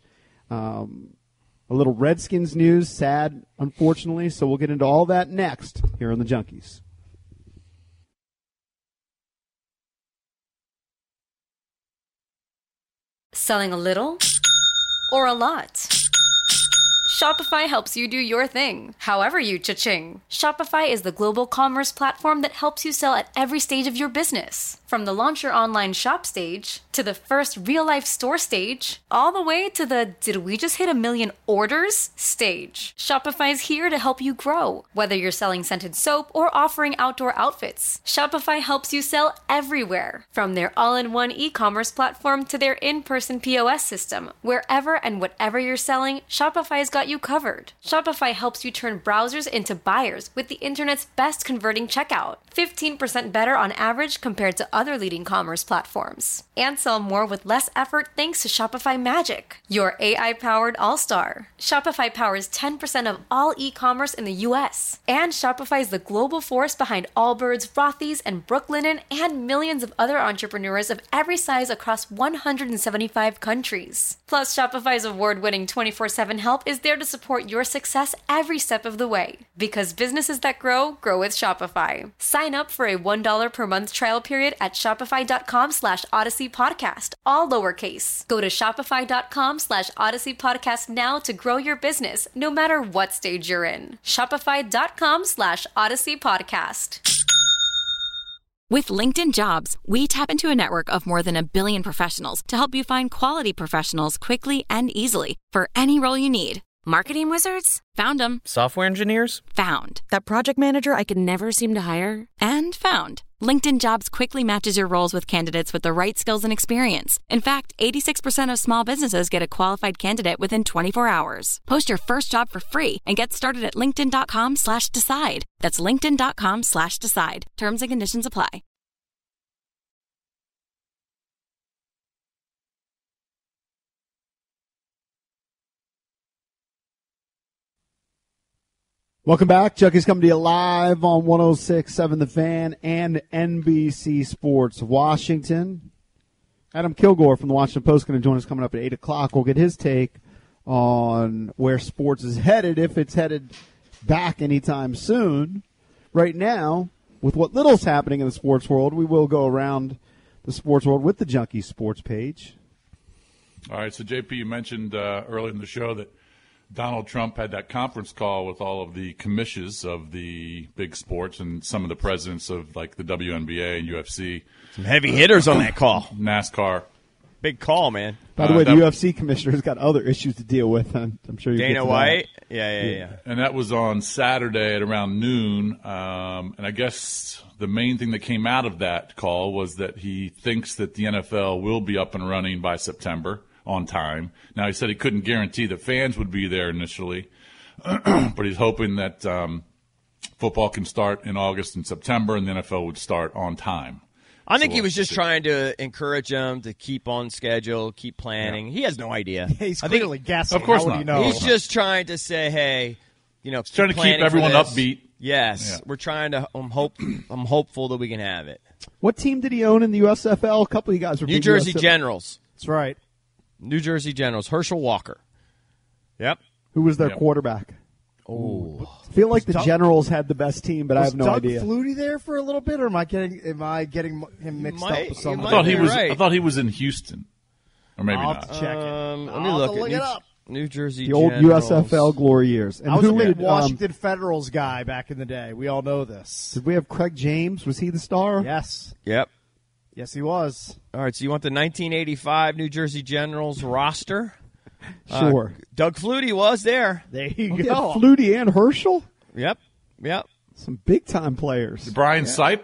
Um, a little Redskins news, sad, unfortunately. So we'll get into all that next here on the Junkies. Selling a little or a lot? Shopify helps you do your thing, however you cha-ching. Shopify is the global commerce platform that helps you sell at every stage of your business. From the launch your online shop stage, to the first real-life store stage, all the way to the did we just hit a million orders stage. Shopify's here to help you grow. Whether you're selling scented soap or offering outdoor outfits, Shopify helps you sell everywhere. From their all-in-one e-commerce platform to their in-person P O S system, wherever and whatever you're selling, Shopify's got you covered. Shopify helps you turn browsers into buyers with the internet's best converting checkout, fifteen percent better on average compared to other leading commerce platforms. And sell more with less effort thanks to Shopify Magic, your A I-powered all-star. Shopify powers ten percent of all e-commerce in the U S. And Shopify is the global force behind Allbirds, Rothy's, and Brooklinen, and millions of other entrepreneurs of every size across one hundred seventy-five countries. Plus, Shopify's award-winning twenty-four seven help is there to support your success every step of the way. Because businesses that grow, grow with Shopify. Sign up for a one dollar per month trial period at shopify.com slash Odyssey Podcast, all lowercase. Go to shopify.com slash Odyssey Podcast now to grow your business, no matter what stage you're in. Shopify.com slash Odyssey Podcast. With LinkedIn Jobs, we tap into a network of more than a billion professionals to help you find quality professionals quickly and easily for any role you need. Marketing wizards? Found them. Software engineers? Found. That project manager I could never seem to hire? And found. LinkedIn Jobs quickly matches your roles with candidates with the right skills and experience. In fact, eighty-six percent of small businesses get a qualified candidate within twenty-four hours. Post your first job for free and get started at linkedin.com slash decide. That's linkedin.com slash decide. Terms and conditions apply. Welcome back. Chucky's coming to you live on one oh six point seven The Fan and N B C Sports Washington. Adam Kilgore from the Washington Post going to join us coming up at eight o'clock. We'll get his take on where sports is headed, if it's headed back anytime soon. Right now, with what little's happening in the sports world, we will go around the sports world with the Junkie Sports page. All right, so J P, you mentioned uh, earlier in the show that Donald Trump had that conference call with all of the commissions of the big sports and some of the presidents of, like, the W N B A and U F C. Some heavy hitters on that call. NASCAR. Big call, man. By the Uh, way, the that- U F C commissioner's got other issues to deal with. I'm, I'm sure you Dana White? Yeah, yeah, yeah. And that was on Saturday at around noon. Um, and I guess the main thing that came out of that call was that he thinks that the N F L will be up and running by September on time. Now, he said he couldn't guarantee that fans would be there initially, but he's hoping that um, football can start in August and September, and the N F L would start on time. I think So he we'll was just see. trying to encourage them to keep on schedule, keep planning. Yeah. He has no idea. He's I think- clearly guessing. Of course How would not. he know? He's just trying to say, hey, you know, keep trying to keep planning for everyone this. upbeat. Yes, Yeah. we're trying to. I'm hope. I'm hopeful that we can have it. What team did he own in the U S F L? A couple of you guys were New big Jersey U S F L. Generals. That's right. New Jersey Generals. Herschel Walker. Yep. Who was their Yep. quarterback? Oh, I feel like the Doug- Generals had the best team, but I Was have no Doug idea. Flutie there for a little bit, or am I getting am I getting him mixed Might- up with you someone? I thought he You're was. right. I thought he was in Houston, or maybe I'll not. have to check it. Um, let I'll me have look to at look New, it up. New Jersey The old Generals. U S F L glory years. And I was who a big did, um, Washington Federals guy back in the day. We all know this. did we have Craig James? Was he the star? Yes. Yep. Yes, he was. All right. So you want the nineteen eighty-five New Jersey Generals roster? Sure. Uh, Doug Flutie was there. There you Okay, go. Flutie and Herschel? Yep. Yep. Some big-time players. Brian Sipe.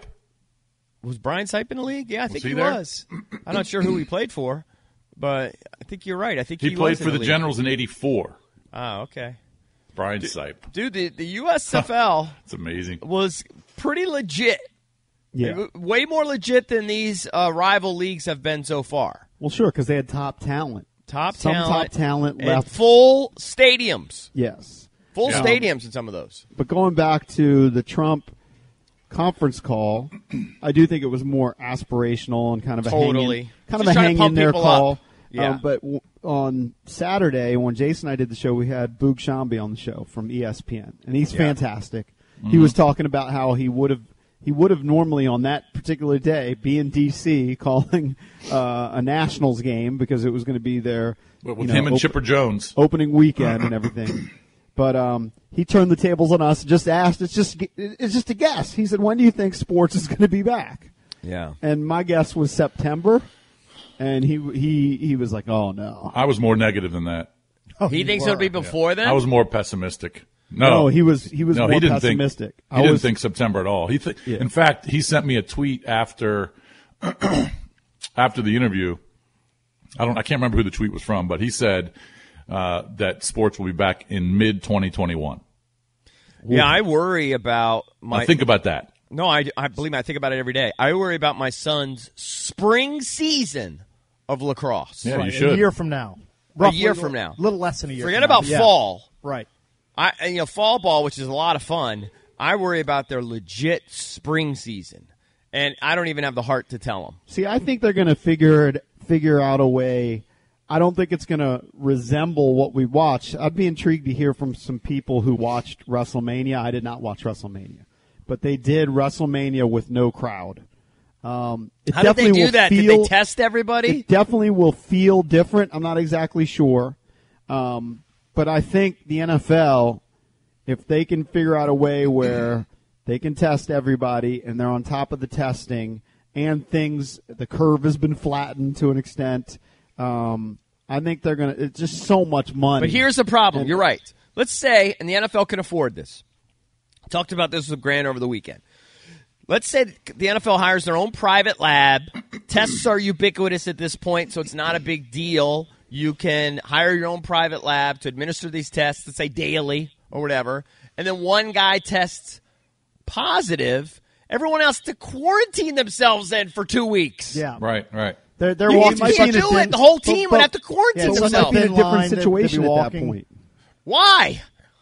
Was Brian Sipe in the league? Yeah, I think he he, there? was. I'm not sure who he played for, but I think you're right. I think He, he, played was in for the league. Generals in eighty-four. Oh, okay. Brian Sipe. Dude, the, the U S F L It's amazing. was pretty legit. Yeah. Way more legit than these uh, rival leagues have been so far. Well, sure, because they had top talent. Top Some talent. top talent and left. full stadiums. Yes. Full Yeah. stadiums in some of those. But going back to the Trump conference call, I do think it was more aspirational and kind of a Totally. hang in, kind Just of a trying to hang in pump there people call. up. Yeah. Um, but w- on Saturday, when Jason and I did the show, we had Boog Shambi on the show from E S P N, and he's Yeah. fantastic. Mm-hmm. He was talking about how he would have he would have normally on that particular day be in D C calling uh, a Nationals game because it was going to be their But with you know, him and op- Chipper Jones. opening weekend and everything. But um, he turned the tables on us and just asked. It's just it's just a guess. He said, "When do you think sports is going to be back?" Yeah. And my guess was September, and he he he was like, "Oh no." I was more negative than that. Oh, he you thinks were. it'll be before then? I was more pessimistic. No, No, he was he was no, more he didn't pessimistic. Think, he I didn't was- think September at all. He, th- Yeah. in fact, he sent me a tweet after after the interview. I don't, I can't remember who the tweet was from, but he said uh, that sports will be back in mid twenty twenty-one. Yeah, I worry about my. Now think about that. No, I, I believe me. I think about it every day. I worry about my son's spring season of lacrosse. Yeah, Right, you should. A year from now. A Roughly year from now. A little less than a year Forget from now, about but yeah. fall. Right. I and, you know fall ball, which is a lot of fun. I worry about their legit spring season, and I don't even have the heart to tell them. See, I think they're going to figure it, figure out a way. I don't think it's going to resemble what we watched. I'd be intrigued to hear from some people who watched WrestleMania. I did not watch WrestleMania, but they did WrestleMania with no crowd. Um, it How did they definitely do will that? Did feel- they test everybody? It definitely will feel different. I'm not exactly sure, um, but I think the N F L, if they can figure out a way where they can test everybody and they're on top of the testing and things, the curve has been flattened to an extent. Um, I think they're going to, it's just so much money. But here's the problem. And- You're right. Let's say, and the N F L can afford this. I talked about this with Grant over the weekend. Let's say the N F L hires their own private lab. Tests are ubiquitous at this point, so it's not a big deal. You can hire your own private lab to administer these tests, let's say daily or whatever. And then one guy tests positive. Everyone else to quarantine themselves then for two weeks. Yeah. Right, right. They're, they're You walking. can't do it. The whole team would have to quarantine But it themselves. might be a Line different that- situation they'd be at that walking. point. Why?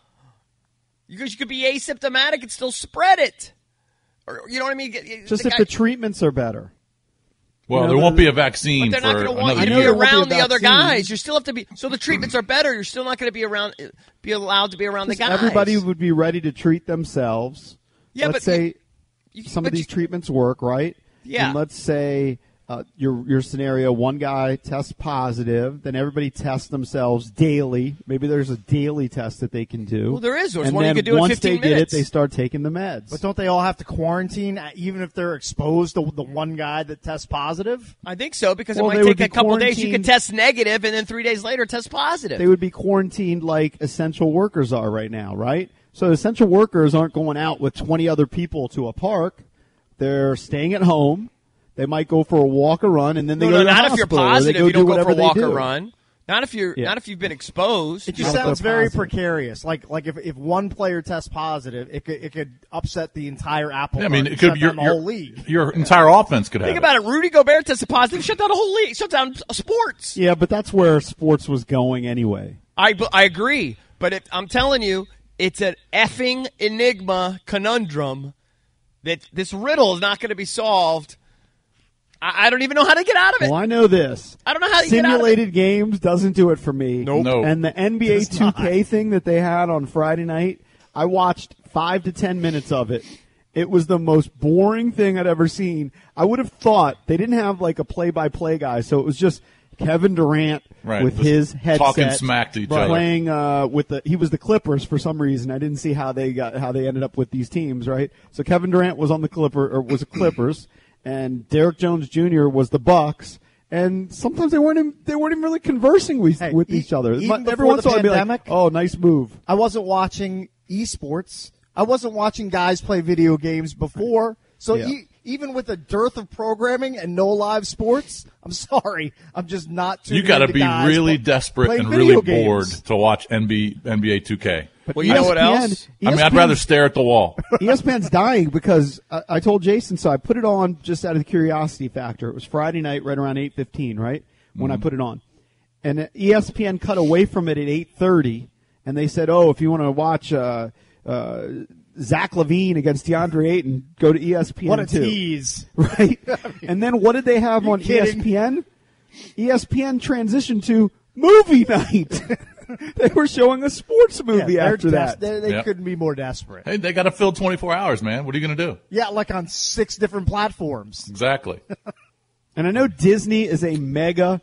Because you could be asymptomatic and still spread it. Or, you know what I mean? Just The if guy- the treatments are better. Well, You know, there the- won't be a vaccine But they're not for going to want another you to be year. there won't be a around the other vaccine. guys. You still have to be. So the treatments are better. You're still not going to be around. Be allowed to be around the Just guys. Everybody would be ready to treat themselves. Yeah, let's but say you- you- some but of these you- treatments work, right? Yeah. And let's say uh, your your scenario: one guy tests positive, then everybody tests themselves daily. Maybe there's a daily test that they can do. Well, there is. There's and one you then could do in once fifteen they minutes. get it, they start taking the meds. But don't they all have to quarantine, uh, even if they're exposed to the one guy that tests positive? I think so because Well, it they might would take a be couple days. You could quarantined- test negative and then three days later test positive. They would be quarantined like essential workers are right now, right? So essential workers aren't going out with twenty other people to a park. They're staying at home. They might go for a walk or run, and then they no, go no, to the not if you're hospital, or they positive. go You don't do go for a whatever they walk or do. run. Not if you're. Yeah. Not if you've been exposed. It just Not if sounds they're very positive. precarious. Like like if, if one player tests positive, it could it could upset the entire apple. Yeah, I mean, cart it and could shut your down the your, whole league. your entire offense could have Think it. about it. Rudy Gobert tested positive. Shut down the whole league. Shut down sports. Yeah, but that's where sports was going anyway. I, I agree, but it, I'm telling you, it's an effing enigma conundrum that this riddle is not going to be solved. I, I don't even know how to get out of it. Well, I know this. I don't know how you get out of it. Simulated games doesn't do it for me. Nope. No. And the N B A Does two K not. thing that they had on Friday night, I watched five to ten minutes of it. It was the most boring thing I'd ever seen. I would have thought they didn't have like a play-by-play guy, so it was just Kevin Durant Right, with just his headset talking smack to each other. playing uh, with the. He was the Clippers for some reason. I didn't see how they got how they ended up with these teams. Right, so Kevin Durant was on the Clipper or was a Clippers, and Derrick Jones Junior was the Bucks. And sometimes they weren't even, they weren't even really conversing with, Hey, with e- each other. even But before every once the in a while, I'd be like, pandemic- "Oh, nice move." I wasn't watching esports. I wasn't watching guys play video games before. So Yeah. e- even with a dearth of programming and no live sports, I'm sorry, I'm just not tuning You got to into be guys really pl- desperate playing and video really games. bored to watch N B A two K. Well, you know what else? I mean, I'd rather stare at the wall. E S P N's dying because I, I told Jason, so I put it on just out of the curiosity factor. It was Friday night, right around eight fifteen, right when I put it on, and E S P N cut away from it at eight thirty, and they said, "Oh, if you want to watch uh, uh, Zach LaVine against DeAndre Ayton, go to E S P N." What a too. tease. Right? And then what did they have on kidding? E S P N? E S P N transitioned to movie night. They were showing a sports movie Yeah, they're after des- that. They, they Yep. couldn't be more desperate. Hey, they got to fill twenty-four hours, man. What are you going to do? Yeah, like on six different platforms. Exactly. And I know Disney is a mega,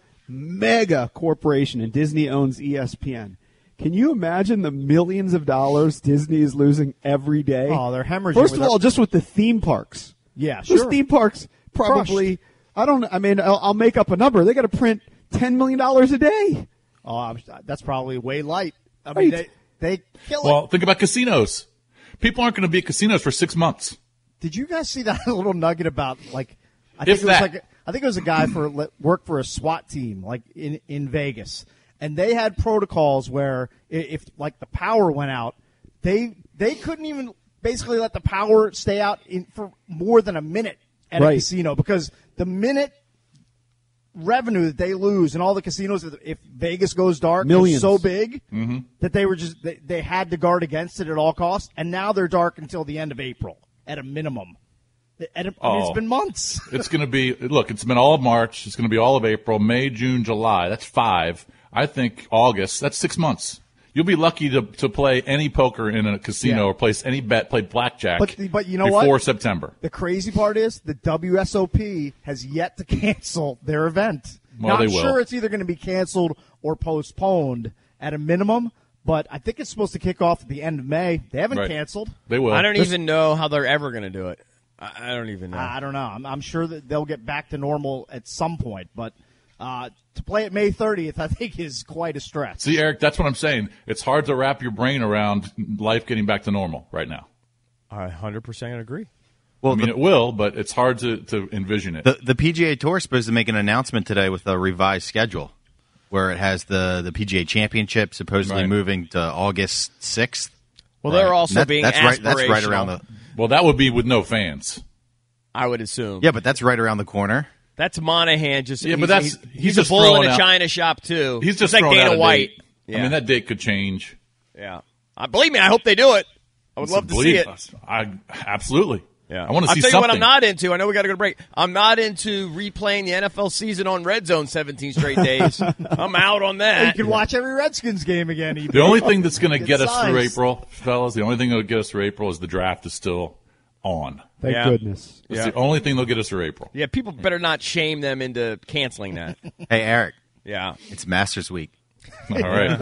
mega corporation, and Disney owns E S P N. Can you imagine the millions of dollars Disney is losing every day? Oh, they're hemorrhaging First with of all, their- just with the theme parks. Yeah, Those sure. theme parks probably. Crushed. I don't. I mean, I'll, I'll make up a number. They got to print ten million dollars a day. Oh, I'm, that's probably way light. I mean, right. they they kill it. Well, think about casinos. People aren't going to be at casinos for six months. Did you guys see that little nugget about like? I If think it was that. like I think it was a guy for worked for a SWAT team like in in Vegas, and they had protocols where if like the power went out, they they couldn't even basically let the power stay out in, for more than a minute at Right. a casino because the minute revenue that they lose in all the casinos if Vegas goes dark Millions. is so big Mm-hmm. that they were just they, they had to guard against it at all costs, and now they're dark until the end of April at a minimum. At a, I mean, it's Oh. been months. It's going to be, look, it's been all of March. It's going to be all of April, May, June, July. That's five. I think August, that's six months. You'll be lucky to, to play any poker in a casino Yeah. or place any bet, play blackjack But, but you know before what? September. The crazy part is the W S O P has yet to cancel their event. Well, Not they will. sure it's either going to be canceled or postponed at a minimum, but I think it's supposed to kick off at the end of May. They haven't Right. canceled. They will. I don't This- even know how they're ever going to do it. I, I don't even know. I don't know. I'm, I'm sure that they'll get back to normal at some point, but uh, to play at May thirtieth, I think, is quite a stretch. See, Eric, that's what I'm saying. It's hard to wrap your brain around life getting back to normal right now. I one hundred percent agree. Well, I mean, the, it will, but it's hard to, to envision it. the, the P G A Tour is supposed to make an announcement today with a revised schedule where it has the, the P G A Championship supposedly Right. moving to August sixth. Well, they're Right. also That- being that's right. That's right aspirational. around the. Well, that would be with no fans. I would assume. Yeah, but that's right around the corner. That's Monahan. Just Yeah, but he's, that's- he's, he's he's a just bull in throwing a out- china shop too. He's just like throwing Dana out a White. date. Yeah. I mean, that date could change. yeah. Uh, believe me, I hope they do it. I would love to see Believe it. us. I absolutely. Yeah. I want to I'll see tell something. you what I'm not into. I know we got to go to break. I'm not into replaying the N F L season on Red Zone seventeen straight days. I'm out on You that. can watch every Redskins game again. E B. The only thing that's going to Get get us through size. April, fellas, the only thing that will get us through April is the draft is still on. Thank Yeah. goodness. That's Yeah. the only thing that'll get us through April. Yeah, people better not shame them into canceling that. Hey, Eric, Yeah. it's Masters Week. All right.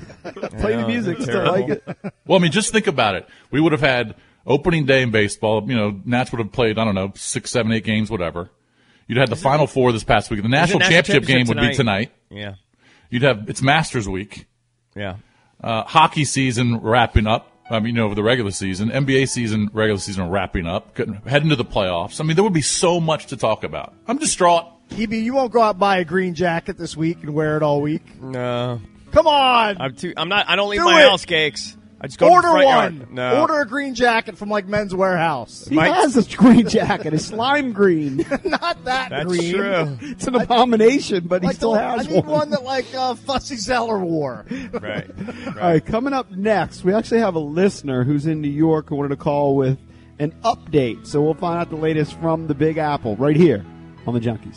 Play the music. Still like it. Well, I mean, just think about it. We would have had opening day in baseball. You know, Nats would have played, I don't know, six, seven, eight games, whatever. You'd have the Final Four this past week. The national, National championship, game championship would be tonight. Yeah. You'd have, it's Masters week. Yeah. Uh, hockey season wrapping up. I mean, you know, over the regular season. N B A season, regular season wrapping up. Getting- Heading to the playoffs. I mean, there would be so much to talk about. I'm distraught. E B, you won't go out and buy a green jacket this week and wear it all week. No. Come on. I'm too. I'm not. I don't leave Do my it. house cakes. I just go Order to the front one. yard. No. Order a green jacket from like Men's Warehouse. He has a green jacket. It's slime green. Not that That's green. true. It's an abomination, but he Like still the- has I need one. one that like uh, Fussy Zeller wore. Right. Right. All right, coming up next, we actually have a listener who's in New York who wanted to call with an update. So we'll find out the latest from the Big Apple right here on the Junkies.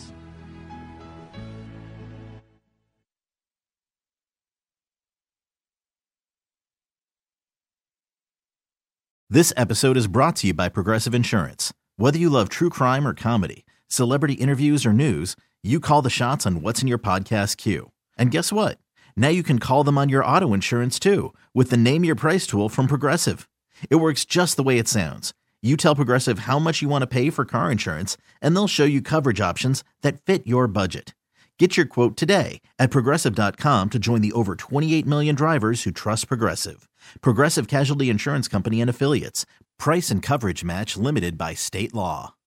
This episode is brought to you by Progressive Insurance. Whether you love true crime or comedy, celebrity interviews or news, you call the shots on what's in your podcast queue. And guess what? Now you can call them on your auto insurance too with the Name Your Price tool from Progressive. It works just the way it sounds. You tell Progressive how much you want to pay for car insurance, and they'll show you coverage options that fit your budget. Get your quote today at Progressive dot com to join the over twenty-eight million drivers who trust Progressive. Progressive Casualty Insurance Company and Affiliates. Price and coverage match limited by state law.